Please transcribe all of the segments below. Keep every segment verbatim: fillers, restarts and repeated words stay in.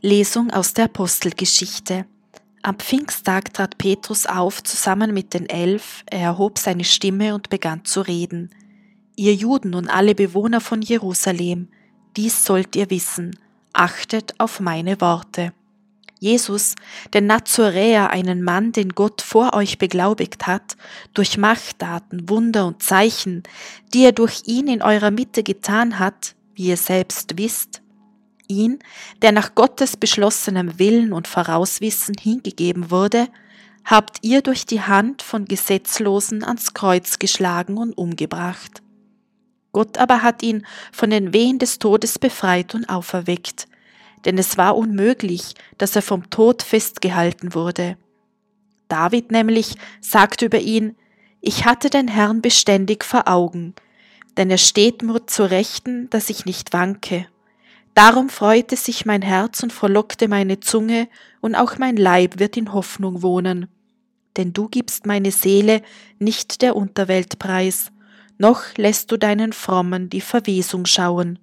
Lesung aus der Apostelgeschichte. Am Pfingsttag trat Petrus auf zusammen mit den Elf, er erhob seine Stimme und begann zu reden. Ihr Juden und alle Bewohner von Jerusalem, dies sollt ihr wissen, achtet auf meine Worte. Jesus, den Nazoräer, einen Mann, den Gott vor euch beglaubigt hat, durch Machttaten, Wunder und Zeichen, die er durch ihn in eurer Mitte getan hat, wie ihr selbst wisst, ihn, der nach Gottes beschlossenem Willen und Vorauswissen hingegeben wurde, habt ihr durch die Hand von Gesetzlosen ans Kreuz geschlagen und umgebracht. Gott aber hat ihn von den Wehen des Todes befreit und auferweckt, denn es war unmöglich, dass er vom Tod festgehalten wurde. David nämlich sagt über ihn: Ich hatte den Herrn beständig vor Augen, denn er steht mir zur Rechten, dass ich nicht wanke. Darum freute sich mein Herz und frohlockte meine Zunge, und auch mein Leib wird in Hoffnung wohnen. Denn du gibst meine Seele nicht der Unterwelt preis, noch lässt du deinen Frommen die Verwesung schauen.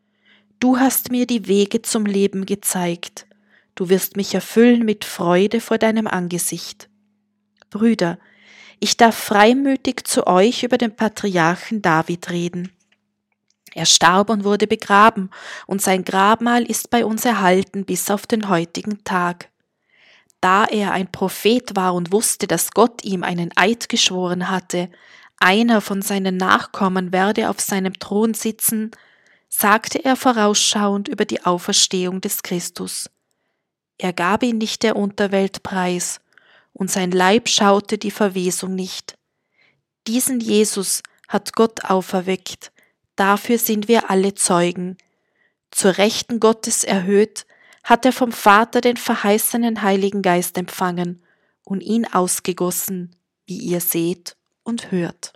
Du hast mir die Wege zum Leben gezeigt, du wirst mich erfüllen mit Freude vor deinem Angesicht. Brüder, ich darf freimütig zu euch über den Patriarchen David reden. Er starb und wurde begraben, und sein Grabmal ist bei uns erhalten bis auf den heutigen Tag. Da er ein Prophet war und wusste, dass Gott ihm einen Eid geschworen hatte, einer von seinen Nachkommen werde auf seinem Thron sitzen, sagte er vorausschauend über die Auferstehung des Christus. Er gab ihn nicht der Unterwelt preis, und sein Leib schaute die Verwesung nicht. Diesen Jesus hat Gott auferweckt, dafür sind wir alle Zeugen. Zur Rechten Gottes erhöht, hat er vom Vater den verheißenen Heiligen Geist empfangen und ihn ausgegossen, wie ihr seht und hört.